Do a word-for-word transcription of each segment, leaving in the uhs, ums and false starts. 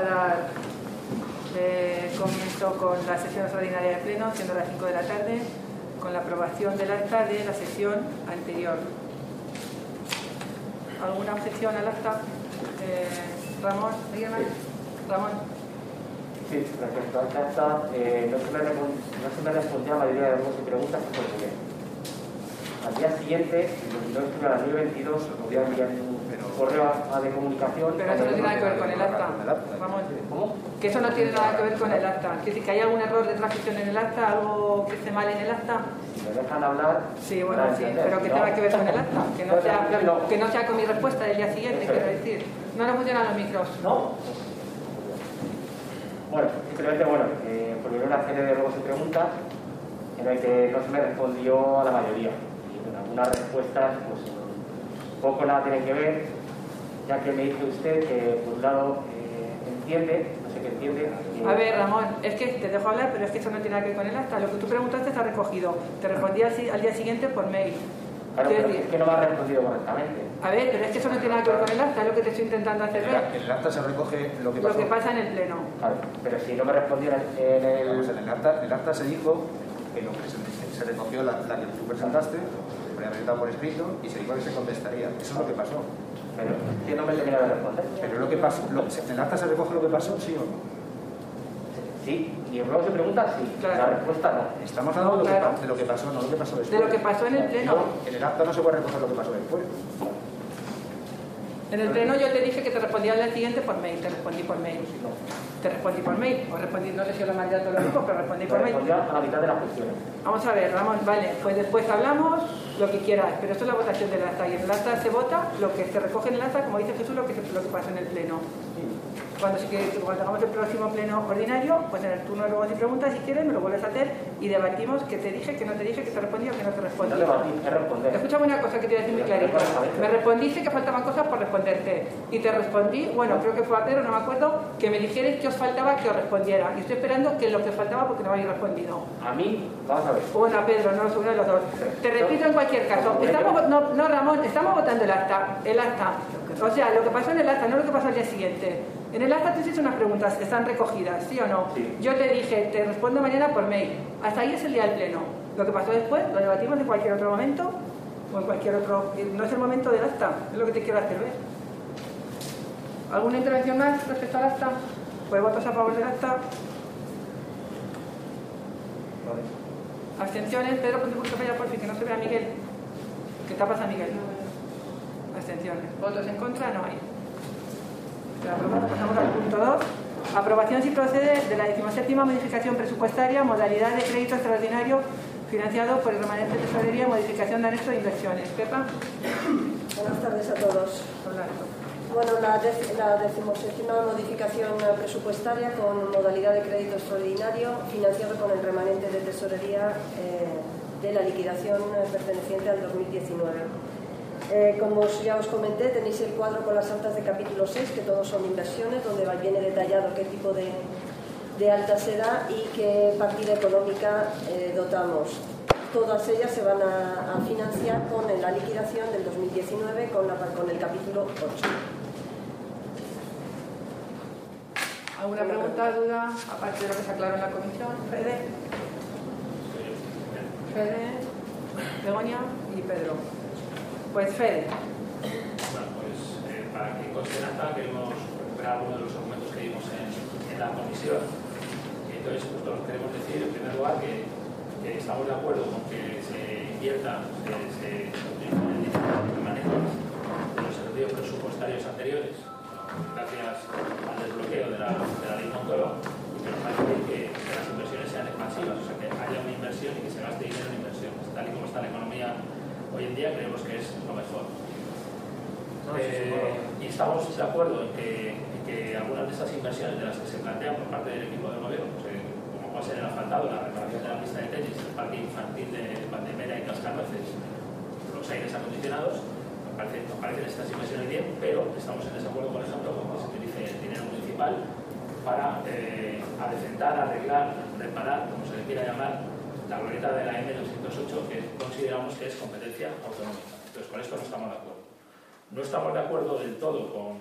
dar eh, comienzo con la sesión extraordinaria de pleno, siendo las cinco de la tarde, con la aprobación del acta de la sesión anterior. ¿Alguna objeción al acta? Eh, Ramón, ¿alguien más? Ramón. Sí, respecto al acta, eh, no, se me no se me respondió a la mayoría de dudas y preguntas que formulé. Al día siguiente, no estuve a las nueve veintidós, podía enviar un correo a de comunicación. Pero eso no tiene nada que ver con el acta. Vamos. ¿Cómo? Que eso no tiene nada que ver con el acta. Quiere decir que hay algún error de transcripción en el acta, algo que esté mal en el acta. Si me dejan hablar. Sí, bueno, sí, pero que tenga que ver con el acta. Que no sea, que no sea con mi respuesta del día siguiente, quiero decir. No le funcionan los micros. No. Bueno, simplemente, bueno, eh, formulé una serie de ruegos y preguntas en el que no se me respondió a la mayoría. Y bueno, algunas respuestas, pues, poco nada tienen que ver, ya que me dice usted que, por un lado, eh, entiende, no sé qué entiende. Que... A ver, Ramón, es que te dejo hablar, pero es que eso no tiene nada que ver con el acta. Lo que tú preguntaste está recogido. Te respondí al, al día siguiente por mail. Claro, pero es que no me ha respondido correctamente. A ver, pero es que eso no tiene nada que ver con el acta, es lo que te estoy intentando hacer ver. En el acta se recoge lo que pasó. Lo que pasa en el pleno. Claro, pero si no me respondiera en el... Vamos, en el acta, en el acta se dijo que lo que se, se recogió la, la que tú presentaste, se ponía presentado por escrito y se dijo que se contestaría. Eso es lo que pasó. Pero que no me termina de responder. Pero lo que pasó, lo, ¿en el acta se recoge lo que pasó, sí o no? Sí, y el luego se pregunta sí, claro. La respuesta no. Estamos hablando de lo, claro. que, de lo que pasó, no lo que pasó después. De lo que pasó en el pleno. No, en el acta no se puede recoger lo que pasó después. En el pleno yo te dije que te respondía al día siguiente por mail, te respondí por mail. No. Te respondí por mail, o respondí, no sé si lo mandé a todos los grupos, pero respondí por mail. Respondí a la mitad de las cuestiones. Vamos a ver, Ramón, vale, pues después hablamos lo que quieras, pero esto es la votación del acta, y en el acta se vota lo que se recoge en el acta, como dice Jesús, lo que, lo que pasa en el pleno. Cuando, si quieres, cuando hagamos el próximo pleno ordinario, pues en el turno de luego si preguntas, si quieres, me lo vuelves a hacer y debatimos que te dije, que no te dije, que te respondí o que no te respondí. No debatí, es responder. Escúchame una cosa que te voy a decir muy clarito. Me respondiste que faltaban cosas por responderte. Y te respondí, bueno, creo que fue a Pedro, no me acuerdo, que me dijerais que os faltaba que os respondiera. Y estoy esperando que lo que os faltaba porque no me habéis respondido. A mí, vamos a ver. Bueno, a Pedro, no, uno de los dos. Te repito en cualquier caso. Estamos, no, no, Ramón, estamos votando el acta. El acta. O sea, lo que pasó en el acta, no lo que pasó al día siguiente. En el acta te hiciste unas preguntas, están recogidas, ¿sí o no? Sí. Yo te dije, te respondo mañana por mail. Hasta ahí es el día del pleno. Lo que pasó después lo debatimos en cualquier otro momento o en cualquier otro... No es el momento del acta, es lo que te quiero hacer ver. ¿Alguna intervención más respecto al acta? Pues votos a favor del acta. Vale. Abstenciones. Pedro, ponte un poquito para allá, por fin, que no se vea a Miguel. ¿Qué tapas a Miguel? Abstenciones. ¿Votos en contra? No hay. Pasamos al punto dos. Aprobación, si procede, de la decimoséptima modificación presupuestaria, modalidad de crédito extraordinario financiado por el remanente de tesorería, modificación de anexo de inversiones. Pepa. Buenas tardes a todos. Hola. Bueno, la, dec la decimoséptima modificación presupuestaria con modalidad de crédito extraordinario financiado con el remanente de tesorería eh, de la liquidación perteneciente al dos mil diecinueve. Eh, como ya os comenté, tenéis el cuadro con las altas de capítulo seis, que todos son inversiones, donde viene detallado qué tipo de, de alta se da y qué partida económica eh, dotamos. Todas ellas se van a, a financiar con la liquidación del dos mil diecinueve con, la, con el capítulo ocho. ¿Alguna pregunta, duda, aparte de lo que se aclaró en la comisión? Fede. Fede, Begoña y Pedro. Pues Fede. Bueno, pues eh, para que conste en acta queremos recuperar algunos de los argumentos que dimos en, en la comisión. Y entonces, pues nos queremos decir, en primer lugar, que, que estamos de acuerdo con que se invierta, se, se utilice el dinero permanente de los ejercicios presupuestarios anteriores, gracias al desbloqueo de la, de la ley Montoro, que nos parece que, que las inversiones sean expansivas, o sea, que haya una inversión y que se gaste dinero en inversiones. Tal y como está la economía hoy en día, creemos que es lo mejor. No, eh, y estamos de acuerdo en que, en que algunas de estas inversiones de las que se plantean por parte del equipo del gobierno, pues, eh, como puede ser el asfaltado, la reparación de la pista de tenis, el parque infantil de Valdemera y Cascanueces, los aires acondicionados, nos, parece, nos parecen estas inversiones bien, pero estamos en desacuerdo, por ejemplo, con que se utilice el dinero municipal para eh, adecentar, arreglar, reparar, como se le quiera llamar, la glorieta de la eme doscientos ocho, que consideramos que es competencia autonómica. Entonces, con esto no estamos de acuerdo. No estamos de acuerdo del todo con,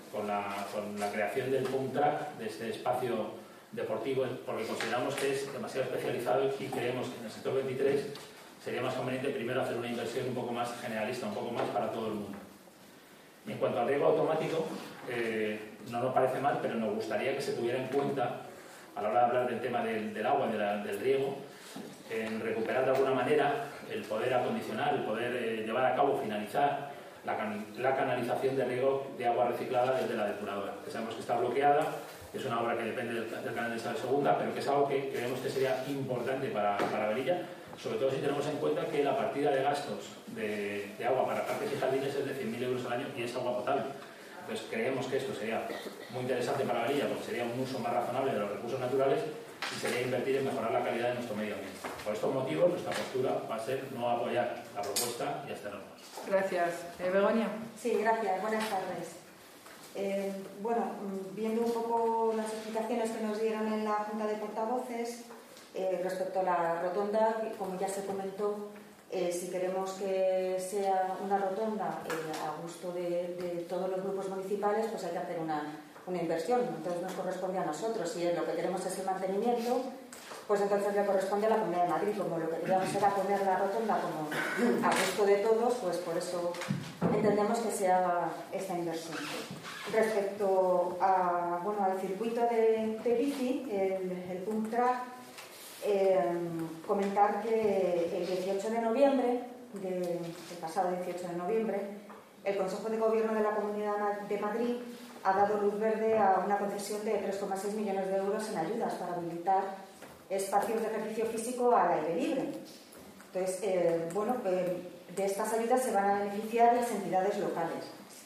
con la, con la creación del pump track, de este espacio deportivo, porque consideramos que es demasiado especializado y creemos que en el sector veintitrés sería más conveniente primero hacer una inversión un poco más generalista, un poco más para todo el mundo. Y en cuanto al riego automático, eh, no nos parece mal, pero nos gustaría que se tuviera en cuenta, a la hora de hablar del tema del, del agua, de la, del riego, en recuperar de alguna manera el poder acondicionar, el poder eh, llevar a cabo, finalizar la, can la canalización de riego de agua reciclada desde la depuradora, que sabemos que está bloqueada. Es una obra que depende del, del canal de Isabel segunda, pero que es algo que creemos que sería importante para, para Velilla, sobre todo si tenemos en cuenta que la partida de gastos de, de agua para parques y jardines es de cien mil euros al año y es agua potable. Entonces creemos que esto sería muy interesante para Velilla porque sería un uso más razonable de los recursos naturales y sería invertir en mejorar la calidad de nuestro medio ambiente. Por estos motivos, nuestra postura va a ser no apoyar la propuesta y abstenernos. Gracias. Eh, Begoña. Sí, gracias. Buenas tardes. Eh, bueno, viendo un poco las explicaciones que nos dieron en la Junta de Portavoces eh, respecto a la rotonda, como ya se comentó, eh, si queremos que sea una rotonda eh, a gusto de, de todos los grupos municipales, pues hay que hacer una, una inversión. Entonces nos corresponde a nosotros. Si lo que queremos es el mantenimiento, pues entonces le corresponde a la Comunidad de Madrid. Como lo que queríamos era poner la rotonda como a gusto de todos, pues por eso entendemos que se haga esta inversión. Respecto a, bueno, al circuito de, de bici, el, el pump track, eh, comentar que el dieciocho de noviembre, de, el pasado dieciocho de noviembre, el Consejo de Gobierno de la Comunidad de Madrid ha dado luz verde a una concesión de tres coma seis millones de euros en ayudas para habilitar espacios de ejercicio físico al aire libre. Entonces, eh, bueno, eh, de estas ayudas se van a beneficiar las entidades locales.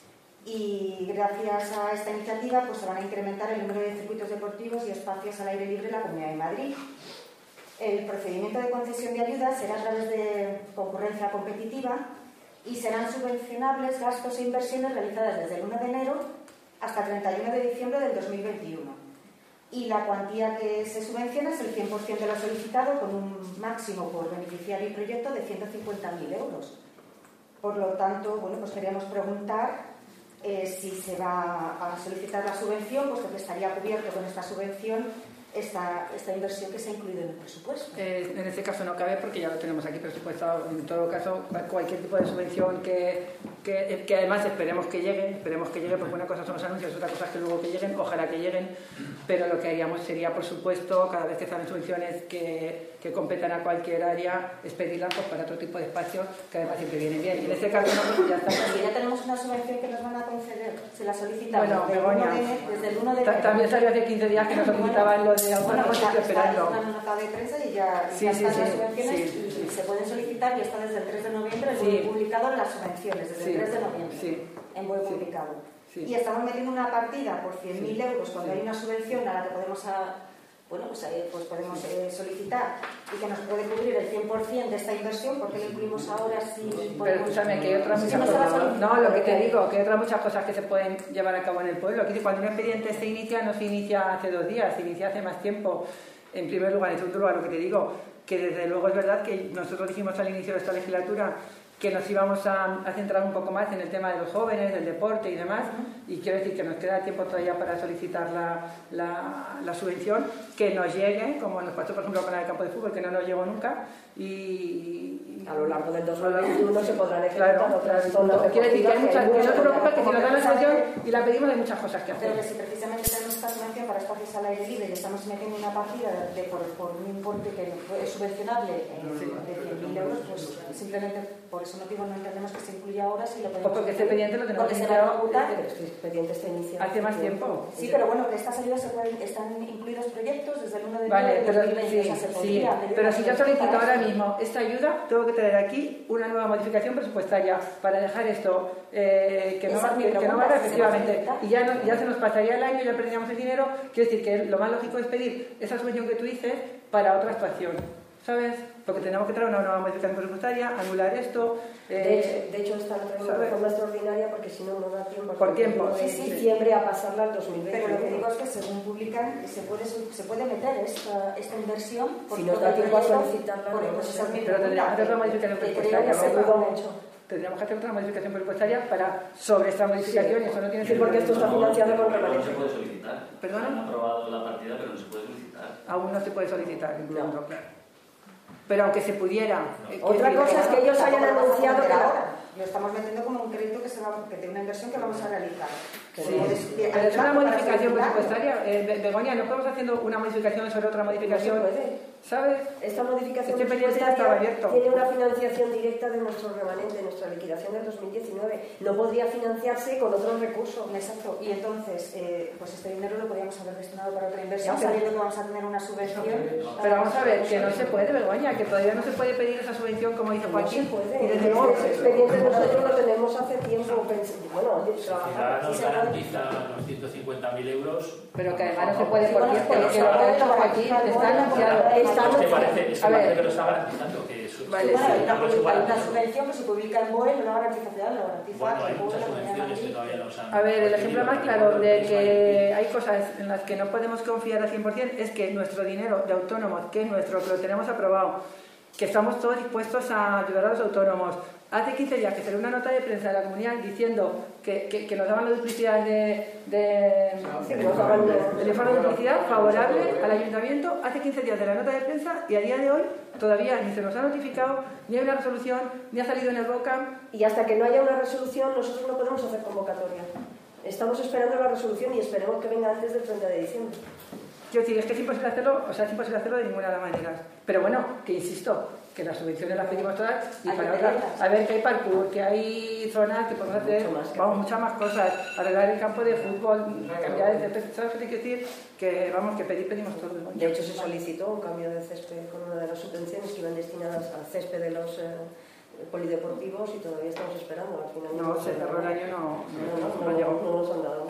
Y gracias a esta iniciativa pues, se van a incrementar el número de circuitos deportivos y espacios al aire libre en la Comunidad de Madrid. El procedimiento de concesión de ayudas será a través de concurrencia competitiva y serán subvencionables gastos e inversiones realizadas desde el uno de enero hasta el treinta y uno de diciembre del dos mil veintiuno. Y la cuantía que se subvenciona es el cien por ciento de lo solicitado, con un máximo por beneficiario y proyecto de ciento cincuenta mil euros. Por lo tanto, bueno, pues queríamos preguntar Eh, si se va a solicitar la subvención, puesto que estaría cubierto con esta subvención esta, esta inversión que se ha incluido en el presupuesto. Eh, en este caso no cabe porque ya lo tenemos aquí presupuestado. En todo caso, cualquier tipo de subvención que, que, que además esperemos que llegue, esperemos que llegue, porque una cosa son los anuncios, otra cosa es que luego que lleguen, ojalá que lleguen, pero lo que haríamos sería, por supuesto, cada vez que salen subvenciones que, que competan a cualquier área, es pedirlas pues, para otro tipo de espacios que además siempre vienen bien. Y en este caso no, pues ya está. Si ya tenemos una subvención que nos van a conceder, se la solicitamos. Bueno, Begoña, desde el uno de enero. También salió hace quince días que nos solicitaban lo de Bueno, pues ya esperando. está una nota de prensa y ya, Sí, ya sí, están sí, las subvenciones sí, y, sí. y se pueden solicitar y está desde el tres de noviembre, el Sí. web publicado las subvenciones, desde Sí, el tres de noviembre, sí. en web Sí. publicado. Sí. Y estamos metiendo una partida por cien mil Sí. euros cuando Sí. hay una subvención a la que podemos a, bueno, pues, eh, pues podemos eh, solicitar y que nos puede cubrir el cien por ciento de esta inversión. ¿Por qué lo incluimos ahora si podemos? Pero escúchame, que hay otras Sí, muchas no cosas. estaba No, solicitando, lo que te pero- digo, que hay otras muchas cosas que se pueden llevar a cabo en el pueblo. Que cuando un expediente se inicia, no se inicia hace dos días, se inicia hace más tiempo. En primer lugar, en segundo lugar, lo que te digo, que desde luego es verdad que nosotros dijimos al inicio de esta legislatura que nos íbamos a, a centrar un poco más en el tema de los jóvenes, del deporte y demás, y quiero decir que nos queda tiempo todavía para solicitar la, la, la subvención, que nos llegue, como nos pasó por ejemplo con el campo de fútbol, que no nos llegó nunca, y... A lo largo del dos mil veintiuno se podrán ejecutar Claro, otras claro, zonas quiero decir que hay muchas, que no se preocupe, que si Como nos dan la precisamente- subvención y la pedimos, hay muchas cosas que hacer. Pero que si precisamente tenemos esta subvención para espacios al aire libre y estamos metiendo una partida de, de- por, por un importe que es subvencionable eh, de cien mil euros, pues simplemente por ese motivo no entendemos que se incluya ahora si lo podemos. Pues porque este expediente lo tenemos porque se va a iniciado ejecutar. Pero este expediente está iniciado. hace más tiempo. Sí, pero bueno, que estas ayudas se pueden, están incluidos proyectos desde el uno de enero Vale, de pero, dos mil veinte. sí, o sea, se sí, podría pedir pero una si yo subvención solicito para ahora esto. mismo esta ayuda, tengo que traer aquí una nueva modificación presupuestaria para dejar esto eh, que, no, Esa es mi que, que no pregunta, vaya si se efectivamente. necesita. Y ya, no- ya se nos pasaría el año, ya perderíamos el dinero. Quiero decir que lo más lógico es pedir esa subvención que tú dices para otra actuación, ¿sabes? Porque tenemos que traer una nueva modificación presupuestaria, anular esto. De eh, hecho, de hecho está la ¿sabes? de forma extraordinaria porque si no, no da tiempo. Por tiempo, de sí, sí. diciembre a pasarla al dos mil veinte. Pero lo que digo es que según publican se puede, se puede meter esta, esta inversión por Si nos todo da el tiempo a proyecto, solicitarla, por no pues sé. esa es mi Pero tendríamos que hacer pregunta, otra modificación que creo presupuestaria, que se ¿no? duda mucho. tendríamos que hacer otra modificación presupuestaria para sobre esta modificación, sí, y eso no tiene sí, porque esto está financiado con remanente. No se puede solicitar. ¿Perdona? Han aprobado la partida, pero no se puede solicitar. Aún no se puede solicitar, entiendo, no. Claro. Pero aunque se pudiera... No. Eh, Otra que, cosa es que ellos hayan anunciado que ahora lo estamos metiendo como un crédito que se va, que tiene una inversión que vamos a realizar. Sí, pero es una modificación presupuestaria. Eh, Begoña, no estamos haciendo una modificación sobre otra modificación. No se puede. ¿Sabes? Esta modificación este presupuestaria tiene una financiación directa de nuestro remanente, de nuestra liquidación del dos mil diecinueve. No podría financiarse con otros recursos. Exacto. Y entonces, eh, pues este dinero lo podríamos haber destinado para otra inversión, Ya, sabiendo que vamos a tener una subvención. Pero vamos a ver, que no se puede, Begoña, que todavía no se puede pedir esa subvención, como dice Joaquín. No se puede. Y desde luego, ese expediente nosotros lo tenemos hace tiempo. Bueno, Sociedad nos garantiza unos ciento cincuenta mil euros. pero que además no se puede por tiempo, Bueno, que lo que ha dicho Joaquín está anunciado. Está Es que parece, es que A ver. parece que lo está garantizando. Que su, Vale, Bueno, sí, hay una, no es hay igual. una subvención que se publica en B O E, no la garantiza Ciudad, la garantiza Bueno, hay el B O E, muchas la Comunidad de subvenciones que Madrid. todavía no se han... A ver, el ejemplo más recibido, claro pero de no que hay cosas en las que no podemos confiar al cien por cien es que nuestro dinero de autónomos, que es nuestro, que lo tenemos aprobado, que estamos todos dispuestos a ayudar a los autónomos. Hace quince días que salió una nota de prensa de la comunidad diciendo que, que, que nos daban la duplicidad de, de, sí, que nos daban el informe de duplicidad favorable al ayuntamiento. Hace quince días de la nota de prensa y a día de hoy todavía ni se nos ha notificado, ni hay una resolución, ni ha salido en el BOCAM. Y hasta que no haya una resolución, nosotros no podemos hacer convocatoria. Estamos esperando la resolución y esperemos que venga antes del treinta de diciembre. Quiero decir, es que es imposible hacerlo, o sea, es imposible hacerlo de ninguna de las maneras. Pero bueno, que insisto, que las subvenciones las pedimos todas y Hay para que otras. pedirlas. A ver, que hay parkour, que hay zonas que podemos hacer, Mucho más que vamos, muchas más cosas. Arreglar el campo de fútbol, cambiar de césped, ¿sabes qué te quiero decir? Que vamos, que pedir, pedimos todo. De hecho, se solicitó un cambio de césped con una de las subvenciones que iban destinadas al césped de los eh, polideportivos y todavía estamos esperando. Al final No, se cerró el año, no, No, no, no, no no, llegó. no nos han dado.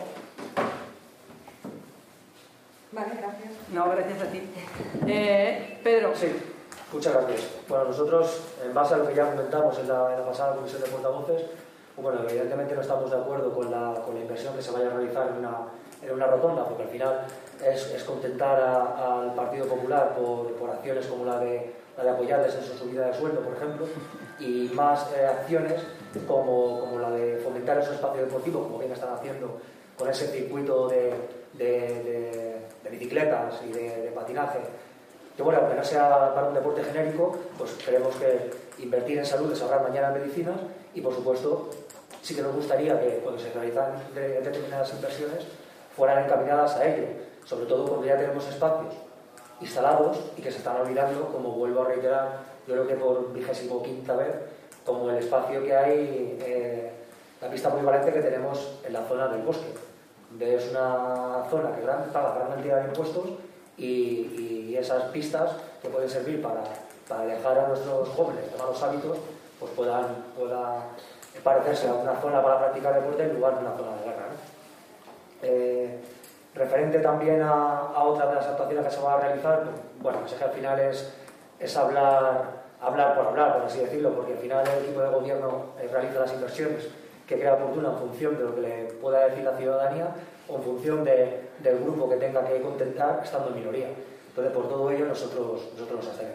Vale, gracias. No, gracias a ti. Eh, Pedro. Sí, muchas gracias. Bueno, nosotros, en base a lo que ya comentamos en la, en la pasada comisión de portavoces, bueno, evidentemente no estamos de acuerdo con la, con la inversión que se vaya a realizar en una, en una rotonda, porque al final es, es contentar a, al Partido Popular por, por acciones como la de, la de apoyarles en su subida de sueldo, por ejemplo, y más eh, acciones como, como la de fomentar esos espacios deportivos, como bien están haciendo con ese circuito de, de, de, de bicicletas y de, de patinaje, que bueno, aunque no sea para un deporte genérico, pues creemos que invertir en salud es ahorrar mañana en medicinas y por supuesto sí que nos gustaría que cuando se realizan de, determinadas inversiones fueran encaminadas a ello, sobre todo porque ya tenemos espacios instalados y que se están olvidando, como vuelvo a reiterar, yo creo que por vigésimo quinta vez, como el espacio que hay, eh, la pista polivalente que tenemos en la zona del bosque. Es una zona que gran, paga gran cantidad de impuestos y, y esas pistas que pueden servir para, para alejar a nuestros jóvenes de malos hábitos, pues puedan, puedan parecerse a una zona para practicar deporte en lugar de una zona de guerra, ¿no? Eh, referente también a, a otra de las actuaciones que se va a realizar, pues, bueno, pues es que al final es, es hablar, hablar por hablar, por así decirlo, porque al final el equipo de gobierno eh, realiza las inversiones que crea oportuna en función de lo que le pueda decir la ciudadanía o en función de, del grupo que tenga que contentar estando en minoría. Entonces, por todo ello, nosotros, nosotros nos abstenemos.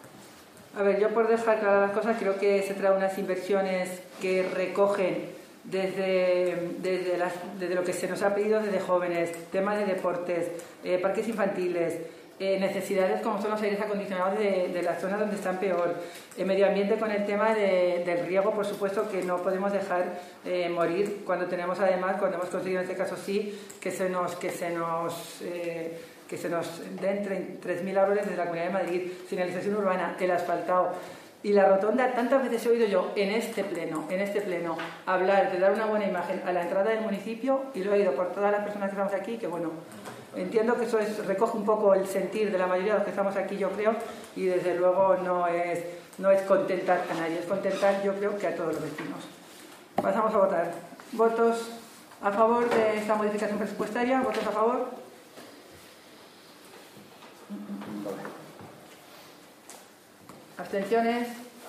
A ver, yo por dejar claras las cosas, creo que se trata de unas inversiones que recogen desde, desde, las, desde lo que se nos ha pedido desde jóvenes, temas de deportes, eh, parques infantiles, eh, necesidades como son los aires acondicionados de, de las zonas donde están peor, eh, medio ambiente con el tema de, del riego, por supuesto, que no podemos dejar eh, morir cuando tenemos además, cuando hemos conseguido en este caso sí, que se nos... Que se nos eh, que se nos den tres mil árboles desde la Comunidad de Madrid, señalización urbana, el asfaltado y la rotonda. Tantas veces he oído yo en este pleno, en este pleno, hablar de dar una buena imagen a la entrada del municipio y lo he oído por todas las personas que estamos aquí, que bueno, entiendo que eso es, recoge un poco el sentir de la mayoría de los que estamos aquí, yo creo, y desde luego no es, no es contentar a nadie, es contentar, yo creo, que a todos los vecinos. Pasamos a votar. ¿Votos a favor de esta modificación presupuestaria? ¿Votos a favor? ¿Abstenciones?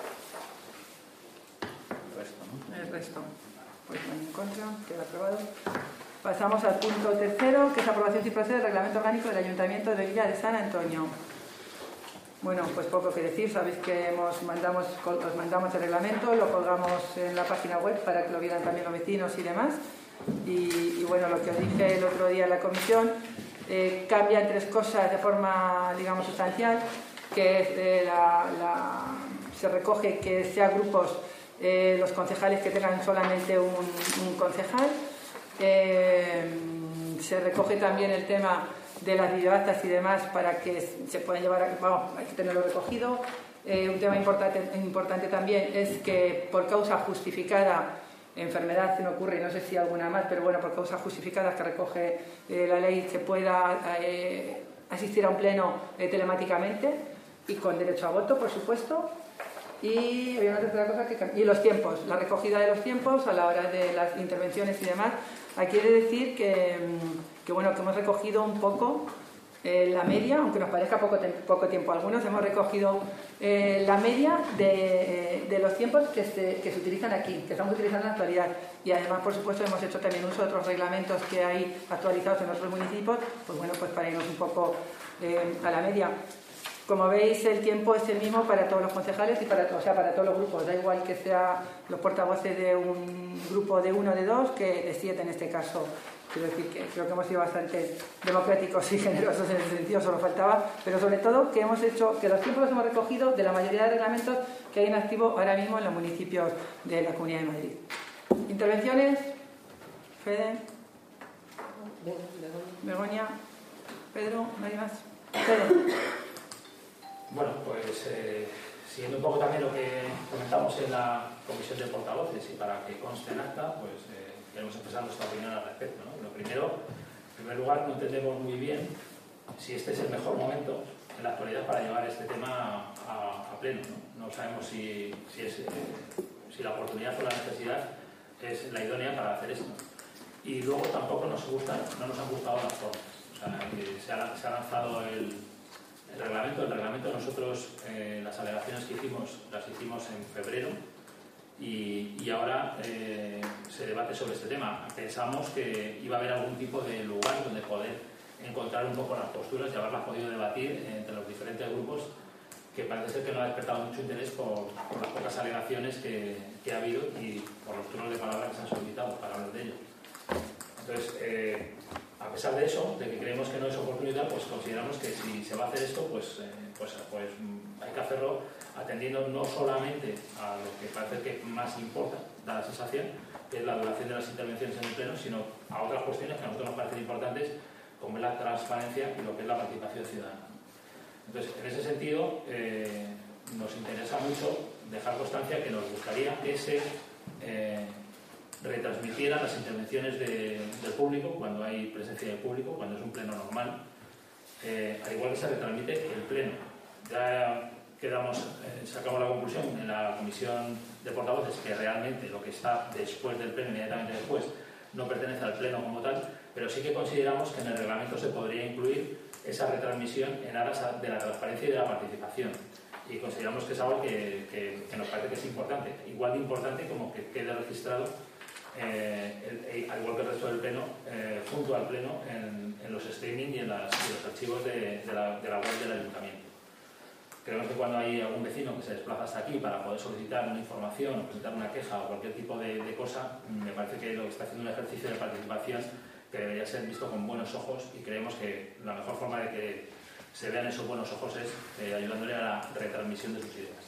El resto, ¿no? El resto. Pues bueno, en contra, queda aprobado. Pasamos al punto tercero, que es aprobación sin proceder del reglamento orgánico del Ayuntamiento de Villa de San Antonio. Bueno, pues poco que decir. Sabéis que hemos, mandamos, os mandamos el reglamento, lo colgamos en la página web para que lo vieran también los vecinos y demás. Y, y bueno, lo que os dije el otro día en la comisión, eh, cambian tres cosas de forma, digamos, sustancial, que es eh, la, la, se recoge que sea grupos eh, los concejales que tengan solamente un, un concejal. Eh, se recoge también el tema de las videoactas y demás para que se puedan llevar a, vamos, hay que tenerlo recogido. Eh, un tema importante, importante también es que por causa justificada, enfermedad se me ocurre, no sé si alguna más, pero bueno, por causas justificadas que recoge eh, la ley, se pueda eh, asistir a un pleno eh, telemáticamente y con derecho a voto, por supuesto. Y había una tercera cosa que y los tiempos, la recogida de los tiempos a la hora de las intervenciones y demás. Aquí he de decir que, que bueno, que hemos recogido un poco eh, la media, aunque nos parezca poco, poco tiempo a algunos, hemos recogido eh, la media de, de los tiempos que se, que se utilizan aquí, que estamos utilizando en la actualidad. Y además, por supuesto, hemos hecho también uso de otros reglamentos que hay actualizados en otros municipios, pues bueno, pues para irnos un poco eh, a la media. Como veis, el tiempo es el mismo para todos los concejales y para, o sea, para todos los grupos. Da igual que sean los portavoces de un grupo de uno, de dos, que de siete en este caso. Quiero decir que creo que hemos sido bastante democráticos y generosos en ese sentido, solo faltaba. Pero sobre todo que hemos hecho, que los tiempos los hemos recogido de la mayoría de reglamentos que hay en activo ahora mismo en los municipios de la Comunidad de Madrid. ¿Intervenciones? Fede. Begoña. Pedro, ¿nadie más? Fede. Bueno, pues eh, siguiendo un poco también lo que comentamos en la comisión de portavoces y para que conste en acta, pues eh, queremos expresar nuestra opinión al respecto, ¿no? Lo primero, en primer lugar, no entendemos muy bien si este es el mejor momento en la actualidad para llevar este tema a, a pleno, ¿no? No sabemos si, si, es, eh, si la oportunidad o la necesidad es la idónea para hacer esto. Y luego tampoco nos gustan, no nos han gustado las formas. O sea, que se ha, se ha lanzado el... El reglamento, el reglamento nosotros eh, las alegaciones que hicimos las hicimos en febrero y, y ahora eh, se debate sobre este tema. Pensamos que iba a haber algún tipo de lugar donde poder encontrar un poco las posturas y haberlas podido debatir entre los diferentes grupos, que parece ser que no ha despertado mucho interés por, por las pocas alegaciones que, que ha habido y por los turnos de palabra que se han solicitado para hablar de ello. Entonces, eh, a pesar de eso, de que creemos que no es oportunidad, pues consideramos que si se va a hacer esto, pues, eh, pues, pues hay que hacerlo atendiendo no solamente a lo que parece que más importa, da la sensación, que es la duración de las intervenciones en el pleno, sino a otras cuestiones que a nosotros nos parecen importantes, como es la transparencia y lo que es la participación ciudadana. Entonces, en ese sentido, eh, nos interesa mucho dejar constancia que nos gustaría que se eh, retransmitieran las intervenciones de, del público cuando hay presencia de público, cuando es un pleno normal, eh, al igual que se retransmite el pleno. Ya quedamos, eh, sacamos la conclusión en la comisión de portavoces que realmente lo que está después del pleno, inmediatamente después, no pertenece al pleno como tal, pero sí que consideramos que en el reglamento se podría incluir esa retransmisión en aras de la transparencia y de la participación. Y consideramos que es algo que, que, que nos parece que es importante, igual de importante como que quede registrado, eh, el, el, al igual que el resto del pleno, eh, junto al pleno en, en los streaming y en, las, en los archivos de, de, la, de la web del ayuntamiento. Creemos que cuando hay algún vecino que se desplaza hasta aquí para poder solicitar una información o presentar una queja o cualquier tipo de, de cosa, me parece que lo que está haciendo un ejercicio de participación que debería ser visto con buenos ojos, y creemos que la mejor forma de que se vean esos buenos ojos es eh, ayudándole a la retransmisión de sus ideas.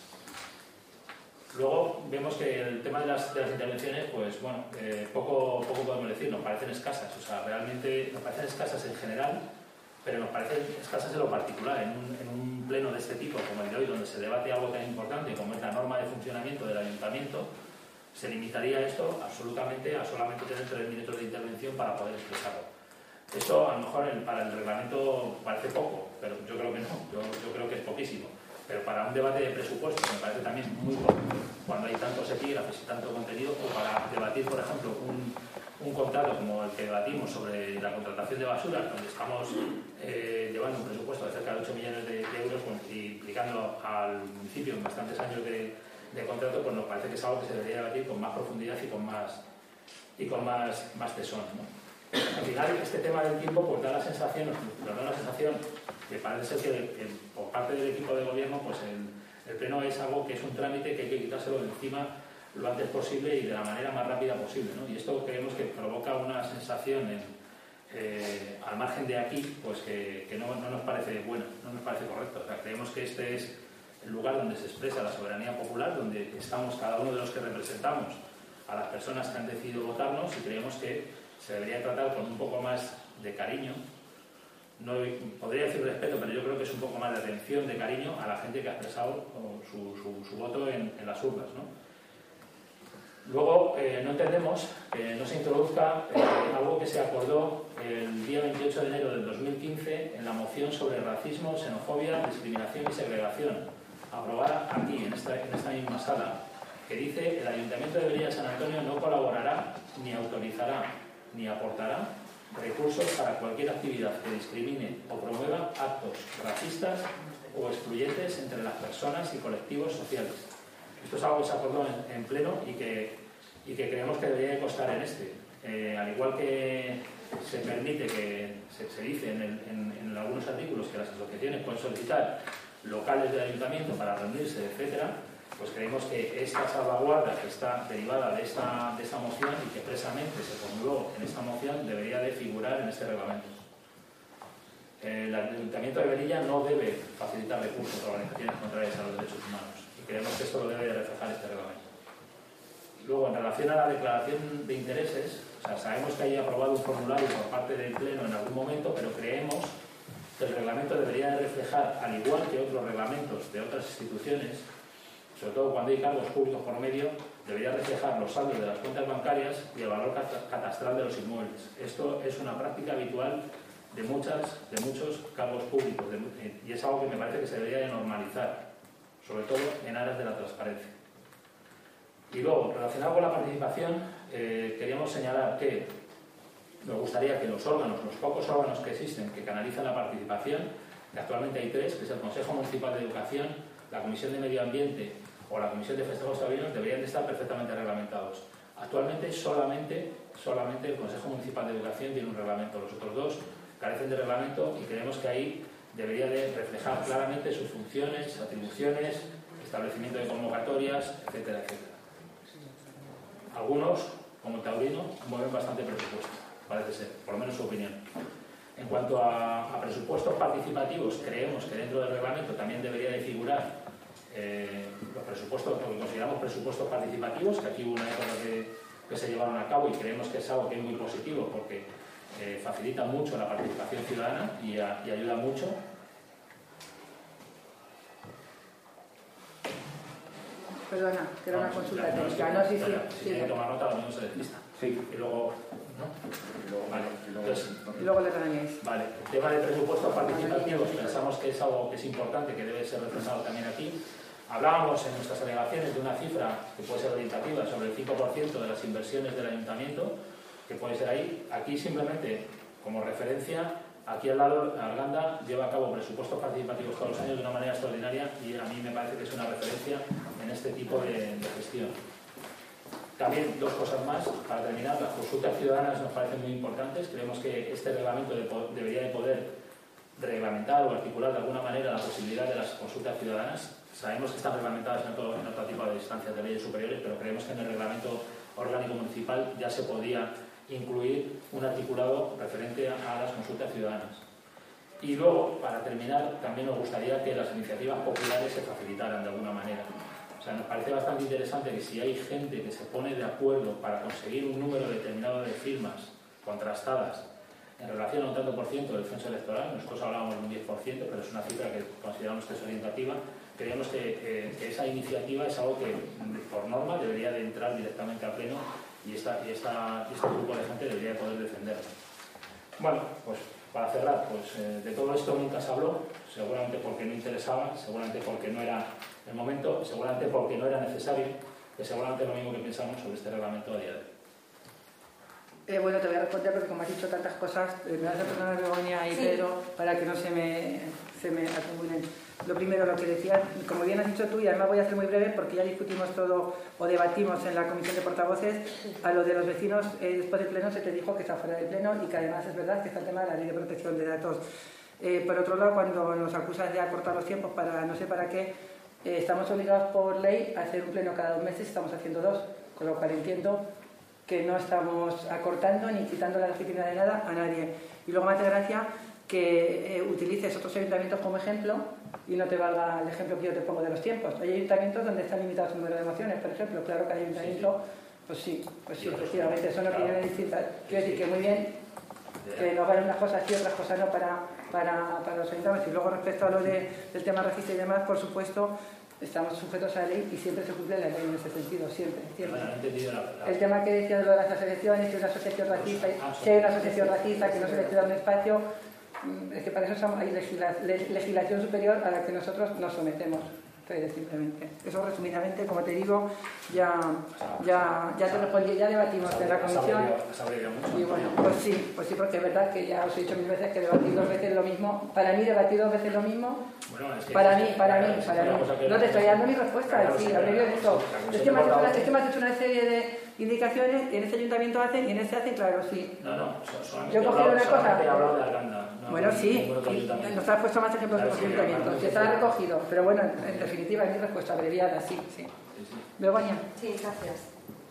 Luego vemos que el tema de las, de las intervenciones, pues bueno, eh, poco, poco podemos decir, nos parecen escasas, o sea, realmente nos parecen escasas en general, pero nos parecen escasas en lo particular, en un, en un pleno de este tipo como el de hoy, donde se debate algo tan importante como es la norma de funcionamiento del ayuntamiento, se limitaría esto absolutamente a solamente tener tres minutos de intervención para poder expresarlo. Esto a lo mejor el, para el reglamento parece poco, pero yo creo que no, yo, yo creo que es poquísimo. Pero para un debate de presupuestos me parece también muy poco, cuando hay tantos epígrafes y tanto contenido, o para debatir, por ejemplo, un, un contrato como el que debatimos sobre la contratación de basura, donde estamos eh, llevando un presupuesto de cerca de ocho millones de, de euros y implicando al municipio en bastantes años de, de contrato, pues nos parece que es algo que se debería debatir con más profundidad y con más, y con más, más tesón, ¿no? Al final, este tema del tiempo pues da la sensación, nos da la sensación que parece ser que, que por parte del equipo de gobierno pues el, el pleno es algo que es un trámite que hay que quitárselo de encima lo antes posible y de la manera más rápida posible, ¿no? Y esto creemos que provoca una sensación en, eh, al margen de aquí pues que, que no, no nos parece buena, no nos parece correcto. O sea, creemos que este es el lugar donde se expresa la soberanía popular, donde estamos cada uno de los que representamos a las personas que han decidido votarnos, y creemos que se debería tratar con un poco más de cariño, no podría decir respeto, pero yo creo que es un poco más de atención, de cariño a la gente que ha expresado su, su, su voto en, en las urnas, ¿no? Luego, eh, no entendemos que no se introduzca eh, algo que se acordó el día veintiocho de enero del dos mil quince en la moción sobre racismo, xenofobia, discriminación y segregación, aprobada aquí, en esta, en esta misma sala, que dice: el Ayuntamiento de Velilla de San Antonio no colaborará, ni autorizará, ni aportará recursos para cualquier actividad que discrimine o promueva actos racistas o excluyentes entre las personas y colectivos sociales. Esto es algo que se acordó en, en pleno y que, y que creemos que debería de constar en este. Eh, al igual que se permite, que se, se dice en, el, en, en algunos artículos que las asociaciones pueden solicitar locales del ayuntamiento para reunirse, etcétera, pues creemos que esta salvaguarda que está derivada de esta, de esta moción y que expresamente se formuló en esta moción debería de figurar en este reglamento. El Ayuntamiento de Velilla no debe facilitar recursos a organizaciones contrarias a los derechos humanos y creemos que esto lo debe de reflejar este reglamento. Luego, en relación a la declaración de intereses, o sea, sabemos que hay aprobado un formulario por parte del Pleno en algún momento, pero creemos que el reglamento debería de reflejar, al igual que otros reglamentos de otras instituciones, sobre todo cuando hay cargos públicos por medio, debería reflejar los saldos de las cuentas bancarias y el valor catastral de los inmuebles. Esto es una práctica habitual de, muchas, de muchos cargos públicos de, y es algo que me parece que se debería de normalizar, sobre todo en aras de la transparencia. Y luego, relacionado con la participación, eh, queríamos señalar que nos gustaría que los órganos, los pocos órganos que existen que canalizan la participación, que actualmente hay tres, que es el Consejo Municipal de Educación, la Comisión de Medio Ambiente o la Comisión de Festejos Taurinos, deberían de estar perfectamente reglamentados. Actualmente solamente, solamente el Consejo Municipal de Educación tiene un reglamento, los otros dos carecen de reglamento y creemos que ahí debería de reflejar claramente sus funciones, atribuciones, establecimiento de convocatorias, etcétera, etcétera. Algunos, como el taurino, mueven bastante presupuesto, parece ser, por lo menos su opinión. En cuanto a, a presupuestos participativos, creemos que dentro del reglamento también debería de figurar eh, los presupuestos, lo que consideramos presupuestos participativos, que aquí hubo una época que, que se llevaron a cabo y creemos que es algo que es muy positivo porque eh, facilita mucho la participación ciudadana y, a, y ayuda mucho. Perdona, que era una consulta no, técnica. No, no, sí, sí, sí. Si tiene que tomar nota, lo mismo se despista. Sí. Y luego, ¿no? Y luego, Vale. y luego, Entonces, Y luego le regañáis. Vale, el tema de presupuestos participativos pensamos que es algo que es importante, que debe ser reflejado también aquí. Hablábamos en nuestras alegaciones de una cifra que puede ser orientativa sobre el cinco por ciento de las inversiones del ayuntamiento, que puede ser ahí. Aquí simplemente, como referencia, aquí al lado Arganda lleva a cabo presupuestos participativos todos los años de una manera extraordinaria y a mí me parece que es una referencia en este tipo de, de gestión. También dos cosas más, para terminar, las consultas ciudadanas nos parecen muy importantes. Creemos que este reglamento de, debería de poder reglamentar o articular de alguna manera la posibilidad de las consultas ciudadanas. Sabemos que están reglamentadas en otro, en otro tipo de instancias de leyes superiores, pero creemos que en el reglamento orgánico municipal ya se podía incluir un articulado referente a las consultas ciudadanas. Y luego, para terminar, también nos gustaría que las iniciativas populares se facilitaran de alguna manera. O sea, nos parece bastante interesante que si hay gente que se pone de acuerdo para conseguir un número determinado de firmas contrastadas en relación a un tanto por ciento del censo electoral, nosotros hablábamos de un diez por ciento, pero es una cifra que consideramos que es orientativa, creemos que, eh, que esa iniciativa es algo que, por norma, debería de entrar directamente al pleno y, esta, y, esta, y este grupo de gente debería de poder defenderlo. Bueno, pues para cerrar, pues eh, de todo esto nunca se habló, seguramente porque no interesaba, seguramente porque no era el momento, seguramente porque no era necesario, que seguramente es lo mismo que pensamos sobre este reglamento a día de hoy. Eh, bueno, te voy a responder porque como has dicho tantas cosas, eh, me vas a perdonar Begoña y sí. Pedro para que no se me, se me acumulen. Lo primero, lo que decías, como bien has dicho tú, y además voy a ser muy breve porque ya discutimos todo o debatimos en la comisión de portavoces, a lo de los vecinos, eh, después del pleno se te dijo que está fuera del pleno y que además es verdad que está el tema de la ley de protección de datos. Eh, por otro lado, cuando nos acusan de acortar los tiempos para no sé para qué, eh, estamos obligados por ley a hacer un pleno cada dos meses, estamos haciendo dos, con lo cual entiendo que no estamos acortando ni quitando la legitimidad de nada a nadie. Y luego me hace gracia que eh, utilices otros ayuntamientos como ejemplo y no te valga el ejemplo que yo te pongo de los tiempos. Hay ayuntamientos donde están limitados el número de mociones, por ejemplo. Claro que hay ayuntamientos, pues sí, pues sí, efectivamente, eso no quiere decir, quiero decir que muy bien que nos valen unas cosas y otras cosas no para, para, para los ayuntamientos. Y luego respecto a lo de, del tema racista y demás, por supuesto, estamos sujetos a la ley y siempre se cumple la ley en ese sentido, siempre. siempre. Bueno, no he entendido la, la... El tema que decía de lo de las asociaciones, que una asociación racista, si hay una asociación racista que no se le queda un espacio, es que para eso hay legisla, legislación superior a la que nosotros nos sometemos. Entonces, simplemente. Eso resumidamente, como te digo, ya, ya, ya te respondí, ya debatimos en la comisión. Y bueno, pues sí, pues sí, porque es verdad que ya os he dicho mil veces que debatir dos veces lo mismo. Para mí, debatir dos veces lo mismo. Bueno, es que para mí, para mí, para mí. No te estoy dando mi respuesta, sí, hablé yo de eso. Es que me has hecho una, es que me has hecho una serie de indicaciones y en este ayuntamiento hacen y en este hacen, claro, sí. No, no, yo he cogido una cosa. He hablado de Arganda, no, bueno, sí, nos has puesto más ejemplos de los ayuntamientos, que está recogido, pero bueno, en definitiva, es mi respuesta abreviada, sí, sí. Begoña. Sí, gracias.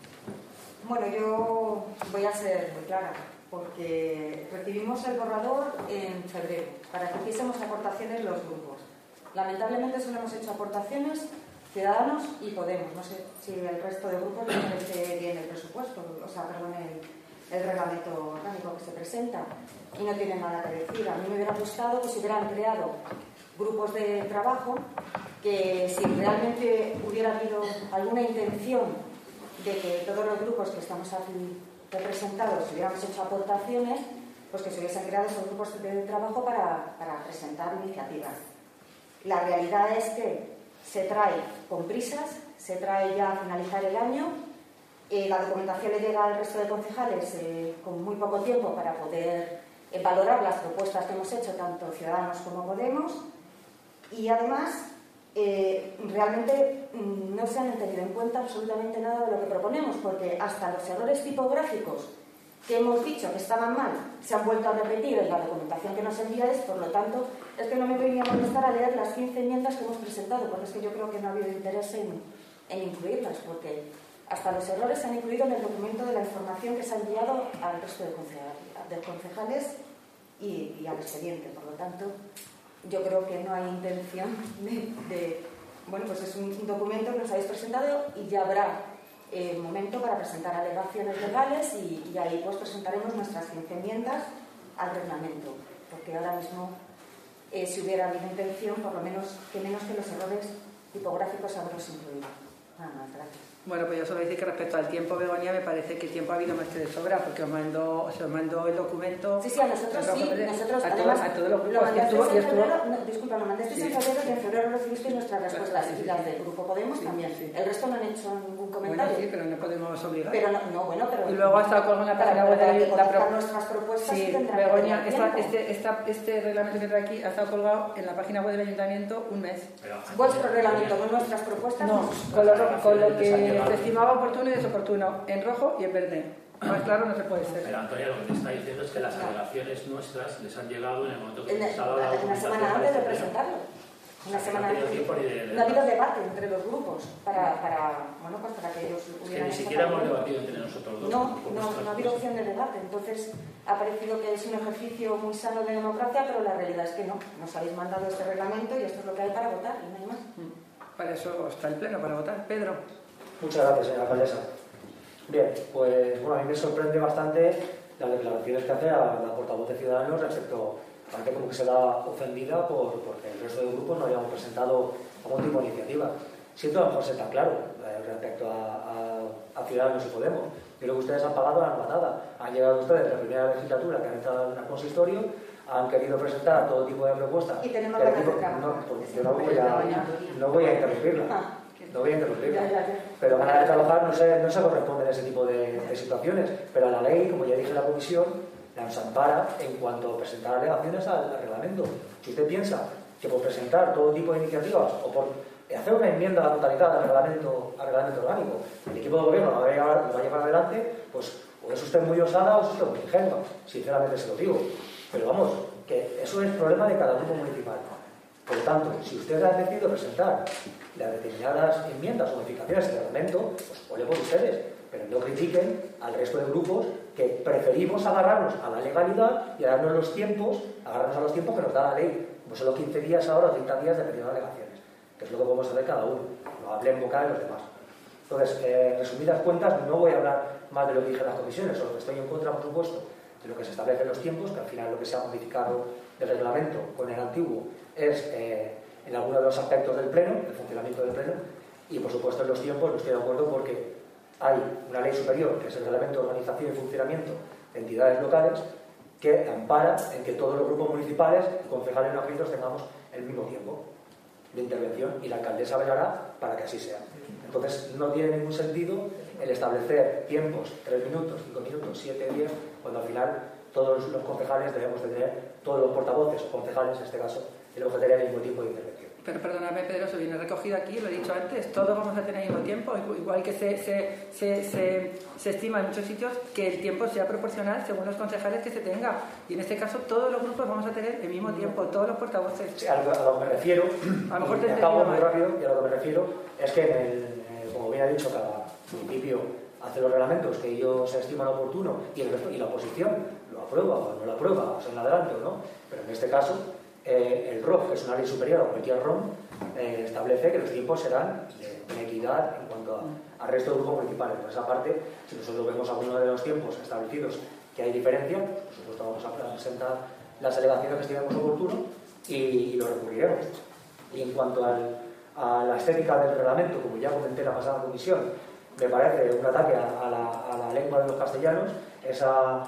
Bueno, yo voy a ser muy clara, porque recibimos el borrador en febrero para que hiciésemos aportaciones los grupos. Lamentablemente solo hemos hecho aportaciones Ciudadanos y Podemos. No sé si el resto de grupos les parece bien el presupuesto, o sea, perdón, el, el reglamento orgánico que se presenta, y no tienen nada que decir. A mí me hubiera gustado que se hubieran creado grupos de trabajo que, si realmente hubiera habido alguna intención de que todos los grupos que estamos aquí representados hubiéramos hecho aportaciones, pues que se hubiesen creado esos grupos de trabajo para, para presentar iniciativas. La realidad es que se trae con prisas, se trae ya a finalizar el año, eh, la documentación le llega al resto de concejales eh, con muy poco tiempo para poder eh, valorar las propuestas que hemos hecho, tanto Ciudadanos como Podemos, y además eh, realmente mm, no se han tenido en cuenta absolutamente nada de lo que proponemos, porque hasta los errores tipográficos que hemos dicho que estaban mal se han vuelto a repetir en la documentación que nos enviáis. Por lo tanto, es que no me voy a molestar a leer las quince enmiendas que hemos presentado, porque es que yo creo que no ha habido interés en, en incluirlas, porque hasta los errores se han incluido en el documento de la información que se ha enviado al resto de concejales, de concejales y, y al expediente. Por lo tanto, yo creo que no hay intención de, de bueno, pues es un, un documento que nos habéis presentado y ya habrá Eh, momento para presentar alegaciones legales y, y ahí pues presentaremos nuestras quince enmiendas al reglamento, porque ahora mismo eh, si hubiera habido intención, por lo menos que menos que los errores tipográficos habremos incluido. Nada más, gracias. Bueno, pues yo solo decir que respecto al tiempo, Begoña, me parece que el tiempo ha habido más que de sobra, porque os mando, os mando el documento. Sí, sí, a nosotros sí, de, nosotros a, además, todo, a todos los lo grupos que estuvo, y estuvo... febrero, no, disculpa, lo mandasteis sí. en febrero y en febrero recibisteis nuestras respuestas, sí, sí, y las sí. del Grupo Podemos sí, también. Sí. El resto no han hecho ningún comentario. Bueno, sí, pero no podemos obligar. Pero no, no bueno, pero... Y luego ha estado con una página web de la pro... nuestras propuestas sí, y tendrán Begoña, que esta, este, esta, este reglamento que trae aquí ha estado colgado en la página web del ayuntamiento un mes. Vuestro reglamento, no nuestras propuestas. No, con lo, con lo que se estimaba oportuno y desoportuno, en rojo y en verde. Más claro no se puede ser. Pero Antonia, lo que te está diciendo es que las alegaciones nuestras les han llegado en el momento que en se ha dado la documentación. Una semana antes de presentarlo. Una semana antes. No ha habido debate entre los grupos para, para, bueno, pues para que ellos hubieran... Es que ni siquiera hemos debatido entre nosotros dos. No, no, no ha habido opción de debate. Entonces ha parecido que es un ejercicio muy sano de democracia, pero la realidad es que no. Nos habéis mandado este reglamento y esto es lo que hay para votar y no hay más. Para eso está el pleno, para votar. Pedro. Muchas gracias, señora alcaldesa. Bien, pues bueno, a mí me sorprende bastante las declaraciones que hace a la portavoz de Ciudadanos respecto a que como que se da ofendida por, porque el resto de grupos no hayamos presentado algún tipo de iniciativa. Siento a lo mejor ser tan claro eh, respecto a, a, a Ciudadanos y Podemos. Yo creo que ustedes han pagado la patada. Han llegado ustedes la primera legislatura que han entrado en el consistorio, han querido presentar todo tipo de propuestas. Y tenemos que que tipo, no, pues yo no voy a, no voy a interrumpirla. No voy a interrumpirla. Pero van a trabajar, no se, no se corresponden a ese tipo de, de situaciones. Pero la ley, como ya dije en la comisión, la ampara en cuanto a presentar alegaciones al, al reglamento. Si usted piensa que por presentar todo tipo de iniciativas o por hacer una enmienda a la totalidad al reglamento, al reglamento orgánico, el equipo de gobierno lo va a llevar, lo va a llevar adelante, pues o es usted muy osada o es usted muy ingenua. Sinceramente se lo digo. Pero vamos, que eso es problema de cada grupo municipal. Por lo tanto, si ustedes han decidido presentar las determinadas enmiendas o modificaciones del reglamento, pues ole por ustedes, pero no critiquen al resto de grupos que preferimos agarrarnos a la legalidad y a darnos los tiempos, agarrarnos a los tiempos que nos da la ley, como son los quince días ahora o treinta días dependiendo de las alegaciones, que es lo que podemos hacer cada uno, no hable en boca de los demás. Entonces, eh, resumidas cuentas, no voy a hablar más de lo que dije en las comisiones, o lo que estoy en contra, por supuesto, de lo que se establece en los tiempos, que al final lo que se ha modificado del reglamento con el antiguo es eh, en algunos de los aspectos del pleno, el funcionamiento del pleno, y por supuesto en los tiempos no estoy de acuerdo porque hay una ley superior, que es el reglamento de organización y funcionamiento de entidades locales, que ampara en que todos los grupos municipales y concejales no adscritos tengamos el mismo tiempo de intervención, y la alcaldesa velará para que así sea. Entonces no tiene ningún sentido el establecer tiempos, tres minutos, cinco minutos, siete, diez, cuando al final todos los concejales debemos de tener, todos los portavoces o concejales en este caso, tenemos que tener el mismo tiempo de intervención. Pero perdóname, Pedro, eso viene recogido aquí, lo he dicho antes, todos vamos a tener el mismo tiempo, igual que se, se, se, se, se estima en muchos sitios que el tiempo sea proporcional según los concejales que se tenga. Y en este caso todos los grupos vamos a tener el mismo tiempo, todos los portavoces. Sí, a, lo, a lo que me refiero, a lo mejor te y acabo muy rápido, y a lo que me refiero es que, en el, en el, como bien ha dicho, cada municipio hace los reglamentos que ellos estiman oportuno y, el resto, y la oposición lo aprueba o no lo aprueba, o sea, en adelante o no, pero en este caso eh, el R O F, que es una ley superior a cualquier R O M, eh, establece que los tiempos serán de, de equidad en cuanto al resto de grupos municipales. Por esa parte, si nosotros vemos alguno de los tiempos establecidos que hay diferencia, pues por supuesto vamos a presentar las alegaciones que estimemos oportuno y, y lo recurriremos. Y en cuanto al, a la estética del reglamento, como ya comenté en la pasada comisión, me parece un ataque a, a, la, a la lengua de los castellanos, esa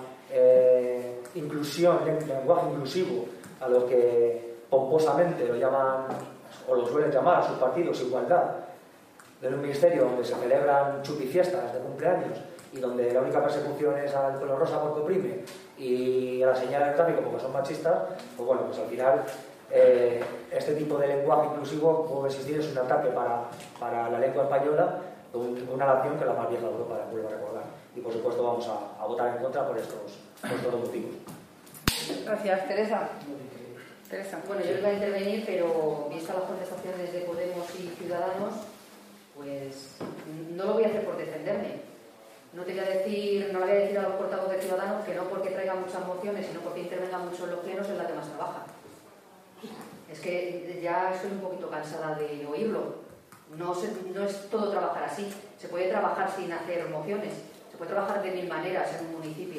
eh, inclusión, lenguaje inclusivo, a lo que pomposamente lo llaman, o lo suelen llamar a sus partidos, igualdad, de un ministerio donde se celebran chupifiestas de cumpleaños y donde la única persecución es al color rosa porque oprime y a la señal del tráfico porque son machistas, pues bueno, pues al final eh, este tipo de lenguaje inclusivo puede existir, es un ataque para, para la lengua española, una nación que es la más vieja de Europa, la vuelvo a recordar. Y por supuesto vamos a, a votar en contra por estos, por estos dos motivos. Gracias, Teresa. Teresa. Bueno, yo iba a intervenir, pero vistas las contestaciones de Podemos y Ciudadanos, pues no lo voy a hacer por defenderme. No te voy a decir, no le voy a decir a los portavoces de Ciudadanos que no porque traigan muchas mociones, sino porque intervengan mucho en los plenos es la que más trabaja. Es que ya estoy un poquito cansada de oírlo. No, se, no es todo trabajar así. Se puede trabajar sin hacer mociones. Se puede trabajar de mil maneras en un municipio.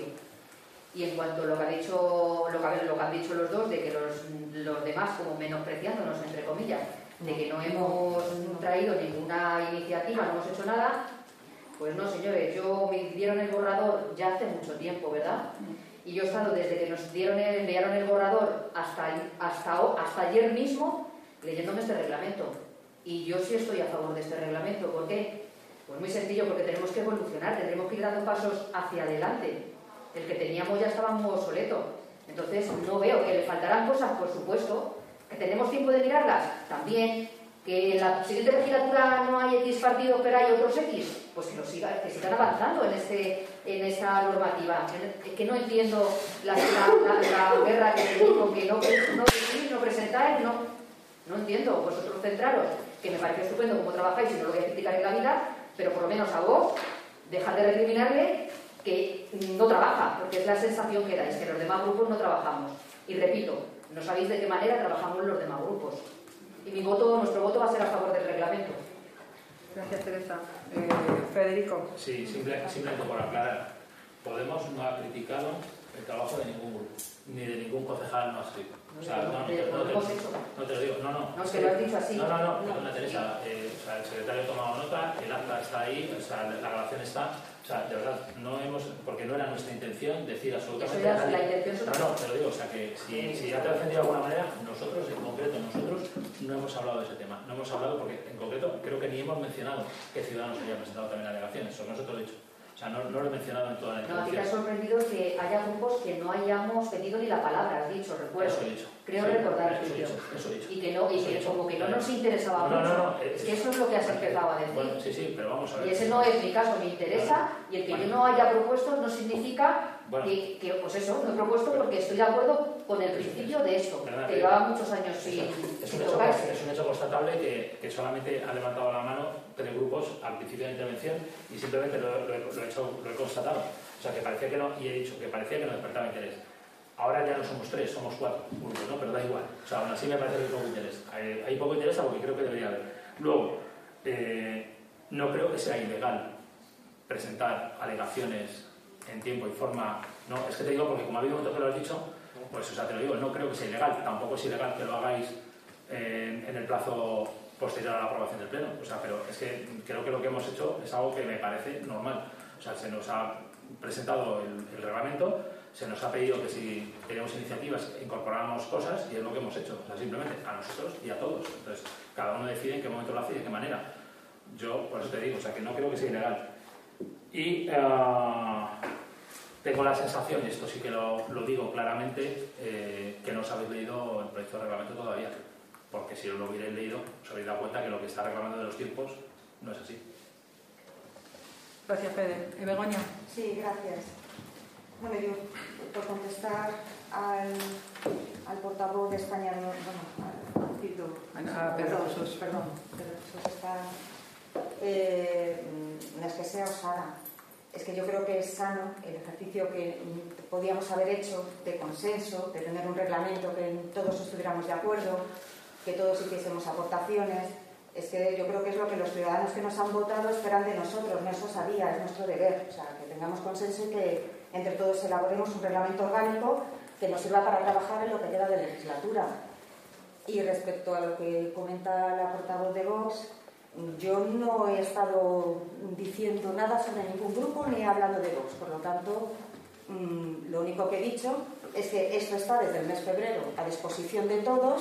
Y en cuanto a lo que, ha dicho, lo que, lo que han dicho los dos, de que los, los demás, como menospreciándonos, entre comillas, de que no hemos traído ninguna iniciativa, no hemos hecho nada, pues no, señores, yo me dieron el borrador ya hace mucho tiempo, ¿verdad? Y yo he estado desde que nos dieron el, enviaron el borrador hasta, hasta, hasta ayer mismo leyéndome este reglamento. Y yo sí estoy a favor de este reglamento. ¿Por qué? Pues muy sencillo, porque tenemos que evolucionar, tendremos que ir dando pasos hacia adelante. El que teníamos ya estaba muy obsoleto. Entonces no veo que le faltarán cosas, por supuesto. ¿Que tenemos tiempo de mirarlas? También. ¿Que en la siguiente legislatura no hay X partidos pero hay otros X? Pues que, lo siga, que sigan avanzando en, este, en esta normativa. Que no entiendo la, la, la, la guerra que tenéis con que no, no, no presentáis, no, no entiendo. Vosotros centraros, que me parece estupendo cómo trabajáis y no lo voy a criticar en la vida, pero por lo menos a vos, dejad de recriminarle que no trabaja, porque es la sensación que dais, que los demás grupos no trabajamos. Y repito, no sabéis de qué manera trabajamos los demás grupos. Y mi voto, nuestro voto va a ser a favor del reglamento. Gracias, Teresa. Eh, Federico. Sí, simple, simplemente por aclarar. Podemos no ha criticado el trabajo de ningún grupo, ni de ningún concejal no adscrito. O sea, no, no, no, te, no te lo digo, no, no. No, es que lo has dicho así. No, no, no, perdona, Teresa. Eh, o sea, el secretario ha tomado nota, el acta está ahí, o sea, la grabación está. O sea, de verdad, no hemos, porque no era nuestra intención decir absolutamente nada. La intención es no, no, te lo digo, o sea, que si, si ya te ha defendido de alguna manera, nosotros, en concreto, nosotros no hemos hablado de ese tema. No hemos hablado porque, en concreto, creo que ni hemos mencionado que Ciudadanos había presentado también alegaciones, eso nosotros lo he dicho. O sea, no, no lo he mencionado en toda la introducción. No, a ti te ha sorprendido que haya grupos que no hayamos pedido ni la palabra, has dicho, recuerdo. Eso he dicho. Creo sí, recordar eso que he dicho, eso he dicho. Y que, no, y que como que no nos interesaba no, mucho. No, no, no. Es que eso es lo que has empezado a decir. Bueno, sí, sí, pero vamos a ver. Y ese no es mi caso, me interesa, bueno, y el que bueno. yo no haya propuesto no significa bueno. que, que, pues eso, no he propuesto pero, porque estoy de acuerdo con el principio de esto, Perdona, que llevaba muchos años sin, es, un sin hecho, tocarse. es un hecho constatable que, que solamente han levantado la mano tres grupos al principio de la intervención y simplemente lo, lo he, lo he hecho, lo he constatado. O sea, que parecía que no, y he dicho que parecía que no despertaba interés. Ahora ya no somos tres, somos cuatro grupos, ¿no? Pero da igual. O sea, aún así me parece que hay poco interés. Hay, hay poco interés porque creo que debería haber. Luego, eh, no creo que sea ilegal presentar alegaciones en tiempo y forma. No, es que te digo porque como ha habido un momento que lo has dicho, pues, o sea, te lo digo, no creo que sea ilegal. Tampoco es ilegal que lo hagáis en, en el plazo posterior a la aprobación del Pleno. O sea, pero es que creo que lo que hemos hecho es algo que me parece normal. O sea, se nos ha presentado el, el reglamento, se nos ha pedido que si tenemos iniciativas incorporáramos cosas y es lo que hemos hecho. O sea, simplemente a nosotros y a todos. Entonces, cada uno decide en qué momento lo hace y de qué manera. Yo, por eso te digo, o sea, que no creo que sea ilegal. Y uh, tengo la sensación, y esto sí que lo, lo digo claramente, eh, que no os habéis leído el proyecto de reglamento todavía. Porque si lo hubierais leído, os habéis dado cuenta que lo que está reclamando de los tiempos no es así. Gracias, Fede. ¿Y Begoña? Sí, gracias. Bueno, yo, por contestar al, al portavoz de España, no, bueno, al Cito, a Pedro Jesús. Perdón, Pedro Jesús está... Eh, no es que sea osada, es que yo creo que es sano el ejercicio que podíamos haber hecho de consenso, de tener un reglamento que todos estuviéramos de acuerdo, que todos hiciésemos aportaciones. Es que yo creo que es lo que los ciudadanos que nos han votado esperan de nosotros, no es osadía, es nuestro deber. O sea, que tengamos consenso y que entre todos elaboremos un reglamento orgánico que nos sirva para trabajar en lo que queda de legislatura. Y respecto a lo que comenta la portavoz de Vox, yo no he estado diciendo nada sobre ningún grupo ni hablando de Vox. Por lo tanto, mmm, lo único que he dicho es que esto está desde el mes de febrero a disposición de todos.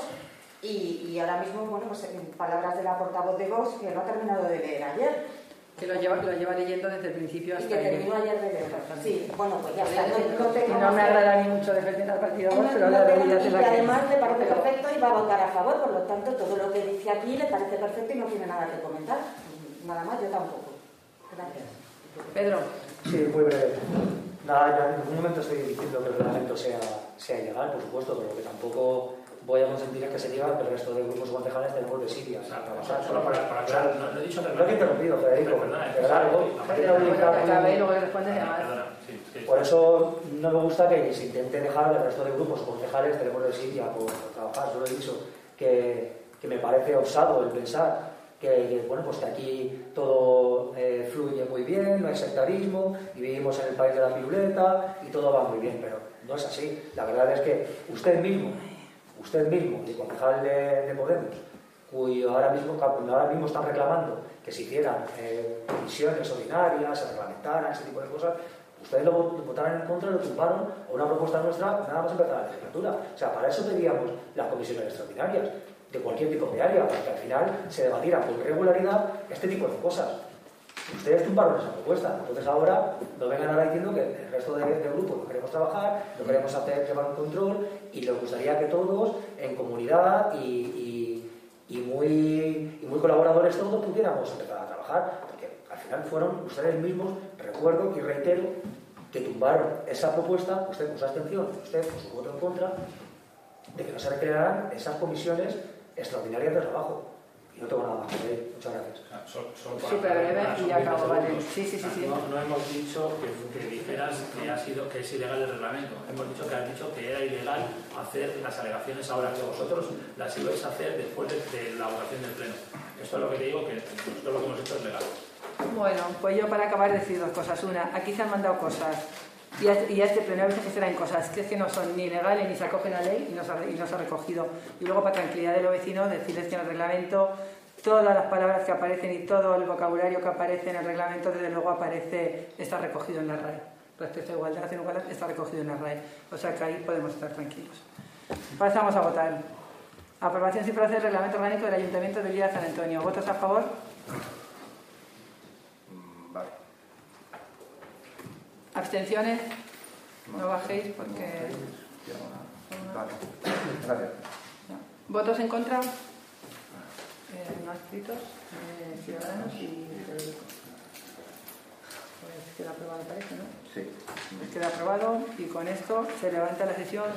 Y, y ahora mismo, bueno, pues en palabras de la portavoz de Vox, que lo ha terminado de leer ayer. Que lo lleva, lo lleva leyendo desde el principio hasta y que terminó ayer de leer. Sí, bueno, pues ya está. No, no, tengo no me agrada ni mucho defender al partido Vox, pero no, la realidad y es la que que además le parece perfecto y va a votar a favor. Por lo tanto, todo lo que dice aquí le parece perfecto y no tiene nada que comentar. Nada más, yo tampoco. Gracias. Pedro. Sí, muy breve. Nada, yo en ningún momento estoy diciendo que el reglamento sea, sea ilegal, por supuesto, pero que tampoco voy a consentir que se diga que el resto de grupos concejales tenemos desidias a trabajar. Solo para, para aclarar, no, no he dicho nada. No he interrumpido, Federico. De largo. Acabé y luego le respondes además. Por eso no me gusta que se intente dejar el resto de grupos concejales tenemos desidia por trabajar. Solo he dicho que, que me parece osado el pensar que, que, bueno, pues que aquí todo eh, fluye muy bien, no hay sectarismo y vivimos en el país de la piruleta y todo va muy bien, pero no es así. La verdad es que usted mismo usted mismo, el concejal de, de Podemos, cuyo ahora mismo, ahora mismo están reclamando que se hicieran eh, comisiones ordinarias, se reglamentaran, ese tipo de cosas, ustedes lo votaron en contra y lo tumbaron a una propuesta nuestra nada más empezar la legislatura. O sea, para eso pedíamos las comisiones extraordinarias, de cualquier tipo de área, para que al final se debatieran con regularidad este tipo de cosas. Ustedes tumbaron esa propuesta, entonces ahora no vengan ahora diciendo que el resto de, de grupos no queremos trabajar, no queremos hacer llevar un control y les gustaría que todos en comunidad y, y, y, muy, y muy colaboradores todos pudiéramos empezar a trabajar, porque al final fueron ustedes mismos, recuerdo y reitero, que tumbaron esa propuesta, usted con su abstención, usted con su voto en contra, de que no se recrearan esas comisiones extraordinarias de trabajo. Y no tengo nada más que decir. Muchas gracias. Ah, solo, solo para, Súper breve para y ya acabo, vale. Sí, sí, sí. sí. No, no hemos dicho que, que dijeras que, ha sido, que es ilegal el reglamento. Hemos dicho que has dicho que era ilegal hacer las alegaciones ahora, que vosotros las ibais a hacer después de, de la votación del Pleno. Esto es lo que te digo, que nosotros lo que hemos hecho es legal. Bueno, pues yo para acabar decir dos cosas. Una, aquí se han mandado cosas. Y a, y a este pleno a veces se traen cosas que es que no son ni legales ni se acogen a ley y no se ha, y no se ha recogido. Y luego, para tranquilidad de los vecinos, decirles que en el reglamento todas las palabras que aparecen y todo el vocabulario que aparece en el reglamento, desde luego aparece, está recogido en la R A E. Respecto a igualdad en igualdad, está recogido en la R A E. O sea que ahí podemos estar tranquilos. Pasamos a votar. Aprobación sin proceder del reglamento orgánico del Ayuntamiento de Villa de San Antonio. ¿Votos a favor? Vale. ¿Abstenciones? No bajéis porque... Vale. Gracias. ¿Votos en contra? Eh, no escritos, eh, Ciudadanos y Federico. Pues queda aprobado, parece, ¿no? Sí. Queda aprobado y con esto se levanta la sesión.